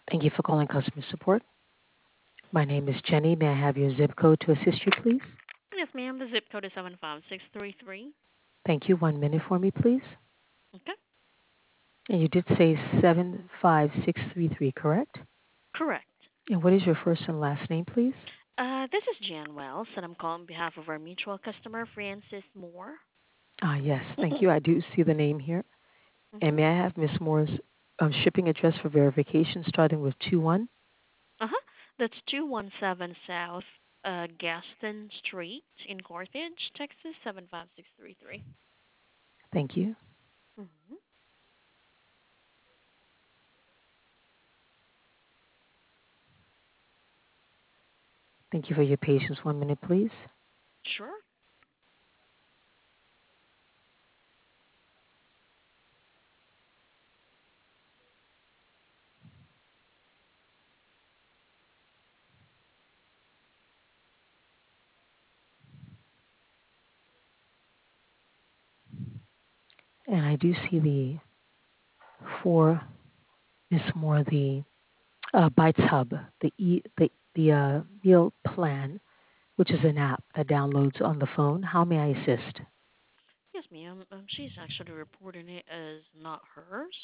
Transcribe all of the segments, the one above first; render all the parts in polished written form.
Thank you for calling customer support. My name is Jenny. May I have your zip code to assist you, please? Yes, ma'am. The zip code is 75633. Thank you. 1 minute for me, please. Okay. And you did say 75633, correct? Correct. And what is your first and last name, please? This is Jan Wells, and I'm calling on behalf of our mutual customer, Francis Moore. Ah, yes. Thank you. I do see the name here. And Mm-hmm. may I have Miss Moore's shipping address for verification starting with 21? Uh-huh. That's 217 South Gaston Street in Carthage, Texas, 75633. Thank you. Mm-hmm. Thank you for your patience. 1 minute, please. Sure. And I do see for Miss Moore, the Bites Hub, the meal plan, which is an app that downloads on the phone. How may I assist? Yes, ma'am. She's actually reporting it as not hers.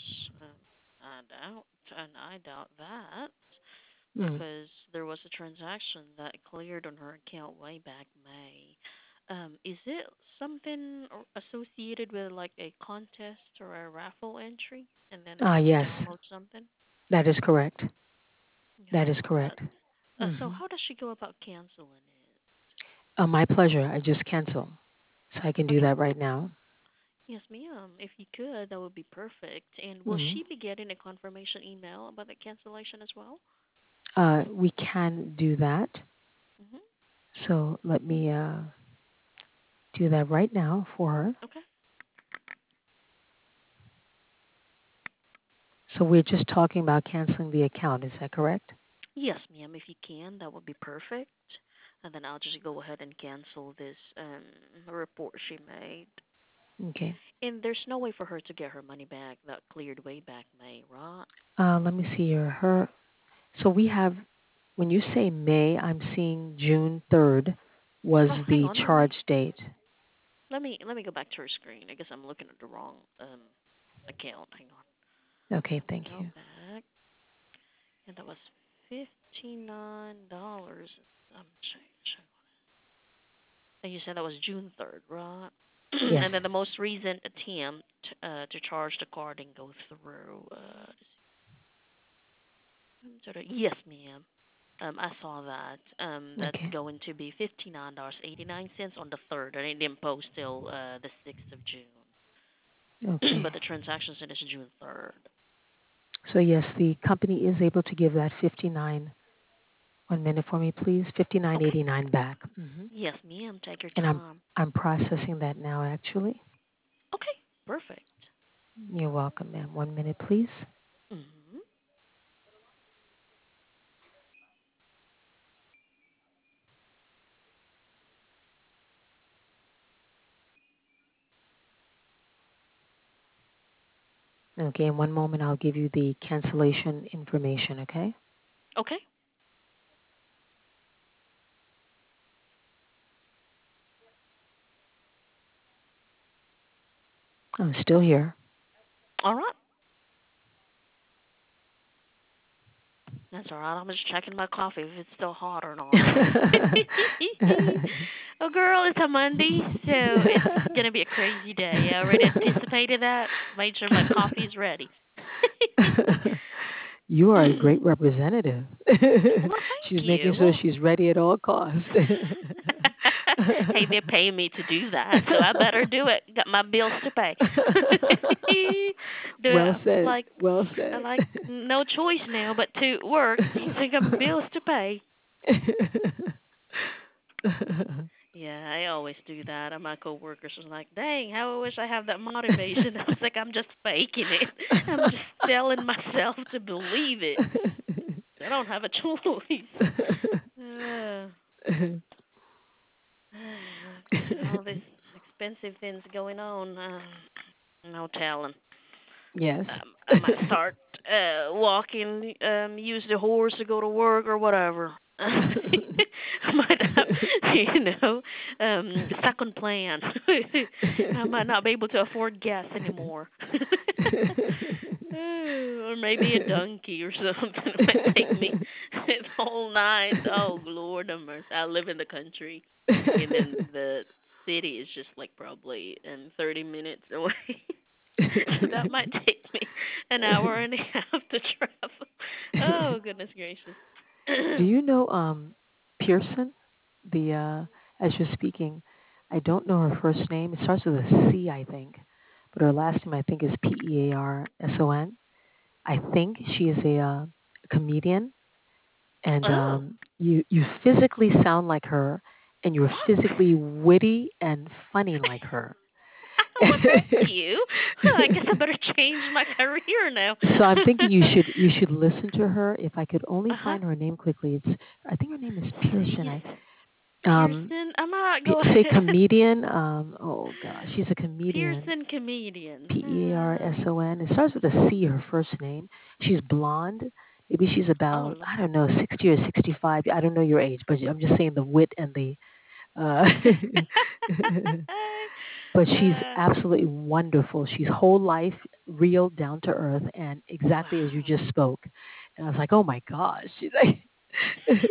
I doubt that Mm. because there was a transaction that cleared on her account way back May. Is it something associated with like a contest or a raffle entry, and then it Ah, had to yes, download something? that is correct. That is Yeah. correct. So Hmm. how does she go about canceling it? My pleasure. I just cancel. So I can do Okay. that right now. Yes, ma'am. If you could, that would be perfect. And will Hmm. she be getting a confirmation email about the cancellation as well? We can do that. Mhm. So let me do that right now for her. Okay. So we're just talking about canceling the account. Is that correct? Yes, ma'am. If you can, that would be perfect. And then I'll just go ahead and cancel this report she made. Okay. And there's no way for her to get her money back that cleared way back May, right? Let me see here. So we have, when you say May, I'm seeing June 3rd Oh, was hang the on. Let me charge date. let me go back to her screen. I guess I'm looking at the wrong account. Hang on. Okay, Let me thank go you. back. And that was $59 some change. And you said that was June 3rd, right? And then Yes. the most recent attempt to charge the card didn't go through. Yes, ma'am. I saw that. That's Okay. going to be $59.89 on the third, and it didn't post till the 6th of June. Okay. But the transaction said it's June 3rd. So yes, the company is able to give that 59, 1 minute for me, please, Okay. 59.89 back. Yes, ma'am. Take your And time. I'm processing that now, actually. Okay. Perfect. You're welcome, ma'am. 1 minute, please. Mhm. Okay, in 1 moment, I'll give you the cancellation information, okay? Okay. I'm still here. All right. That's all right. I'm just checking my coffee if it's still hot or not. Oh, girl, it's a Monday, so it's gonna be a crazy day. I already anticipated that. Made sure my coffee is ready. You are a great Well, representative. thank She's making you. sure Well, she's ready at all costs. hey, they're paying me to do that, so I better do it. Got my bills to pay. do Well I said. like Well I said. like no choice now but to work. You think I got bills to pay? Yeah, I always do that. And my coworkers was like, "Dang, how I wish I have that motivation." I was like, "I'm just faking it. I'm just telling myself to believe it. I don't have a choice." Uh, all these expensive things going on. No telling. Yes. I might start walking, use the horse to go to work or whatever. I might have, second plan. I might not be able to afford gas anymore. Or maybe a donkey or something. It might take me the whole night. Oh Lord have mercy. I live in the country, and then the city is just like probably 30 minutes away. So that might take me an hour and a half to travel. Oh goodness gracious. Do you know Pearson? The As you're speaking, I don't know her first name. It starts with a C, I think, but her last name I think is Pearson. I think she is a comedian, and Oh. you physically sound like her, and you're physically witty and funny like her. Well, thank you. I guess I better change my career now. So I'm thinking you should listen to her. If I could only Uh huh. find her name quickly, I think her name is Pearson. Yes. Um Pearson. I might go Say ahead. comedian. Oh gosh, she's a comedian. Pearson comedian. Pearson. It starts with a C. Her first name. She's blonde. Maybe she's Oh about, Lord. I don't know, 60 or 65. I don't know your age, but I'm just saying the wit and the. Uh, but she's uh, absolutely wonderful. She's whole life real, down to earth, and exactly as you wow. just spoke. And I was like, oh my gosh. She's like,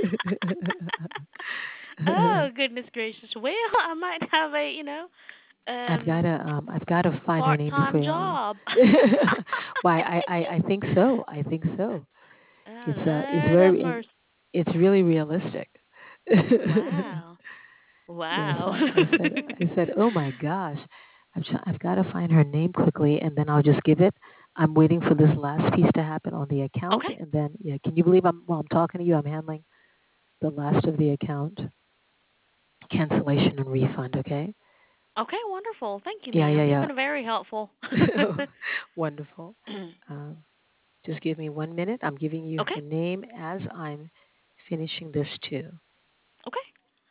Oh goodness gracious. Well, I might have a I've gotta find her part name before time you. job. Why? I think so. I think so. Oh It's Lord have very, mercy. it's really realistic. Wow. Yes, Wow. I said, oh my gosh, I've got to find her name quickly, and then I'll just give it. I'm waiting for this last piece to happen on the account, Okay. and then yeah, can you believe while I'm talking to you, I'm handling the last of the account cancellation and refund. Okay. Okay, wonderful. Thank you, Yeah, ma'am. You've yeah, been very helpful. yeah. Wonderful. Um, just give me 1 minute. I'm giving you Okay. her name as I'm finishing this too. Okay.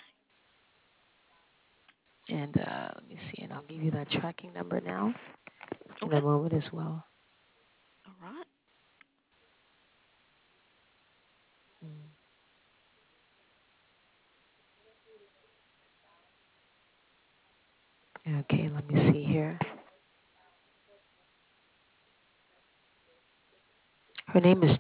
And let me see, and I'll give you that tracking number now in Okay. a moment as well. All right. Mm. Okay, let me see here. Her name is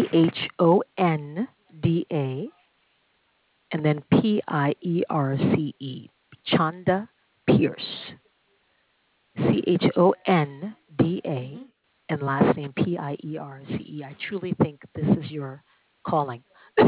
Chonda, and then Pierce. Chanda Pierce. Chonda, Mhm. and last name Pierce. I truly think this is your calling.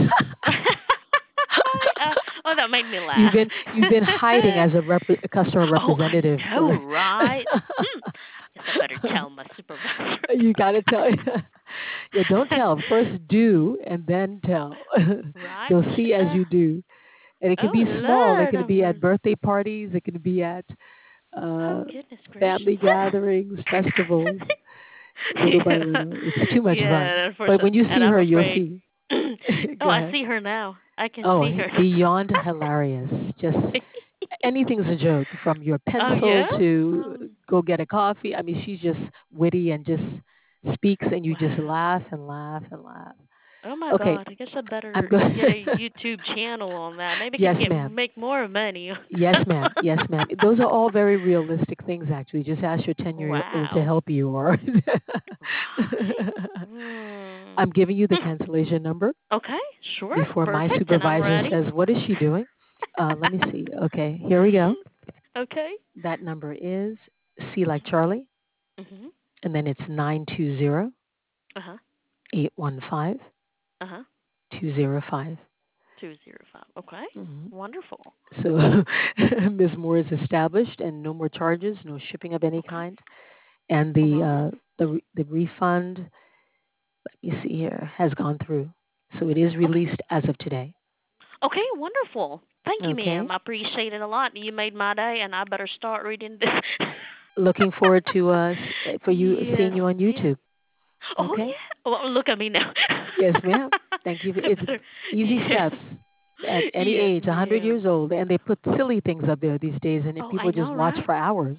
Oh, that made me you've laugh. been you've been hiding as a customer Oh, I representative know, for. right? I guess I better tell my supervisor You got about to tell. Yeah, don't it. tell. First do and then tell. Right? They'll see as you do. And it can Oh, be small. It Lord can have be at mercy. birthday parties. It can be at uh, Oh, goodness gracious. family gatherings, festivals, little by Yeah. little. It's too much fun. Yeah, But when unfortunately. you And see I'm her, you'll afraid. see. Oh, Go I ahead. see her now. I can Oh, see her beyond hilarious. Just anything's a joke, from your Oh, pencil yeah? to Um, go get a coffee. I mean, she's just witty and just speaks, and you just wow. laugh and laugh and laugh. Oh my Okay, God. I guess I I'm better going. get a YouTube channel on that. Maybe I Yes, could get ma'am. make more money. Yes, ma'am. Yes, ma'am. Those are all very realistic things, actually. Just ask your 10-year-old to Wow. help you, or Right. Hmm. I'm giving you the cancellation number Okay, sure. before my Perfect. And I'm supervisor ready. says, "What is she doing?" Let me see. Okay, here we go. Okay. That number is C like Charlie, Mhm. and then it's 920 Uh-huh. 815 Uh-huh. 205. 205. Okay. Mhm. Wonderful. So Ms. Moore is established, and no more charges, no shipping of any Okay. kind, and All right. the refund, let me see here, has gone through. So it is Okay. released as of today. Okay, wonderful. Thank you, Okay. ma'am. I appreciate it a lot. You made my day, and I better start reading this. Looking forward to for you Yes, seeing you on yes. YouTube. Oh Okay. yeah. Well, look at me now. Yes, ma'am. Thank you. I It's better, easy yes, steps at any yes, age, 100 ma'am. years old, and they put silly things up there these days, and Oh, I people just know, watch right? for hours.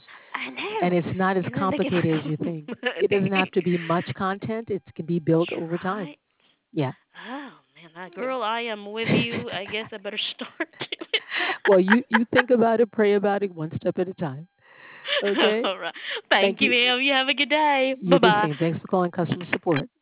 I And know. it's not as And then they get complicated as you think. It doesn't have to be much content. It can be built You're over time. right. Yeah. Oh man, Yeah. girl, I am with you. I guess I better start doing Well, you think about it, pray about it, one step at a time. that. Okay. All right. Thank Thank you, you. ma'am. You have a good day. You Bye the bye. same. Thanks for calling customer support.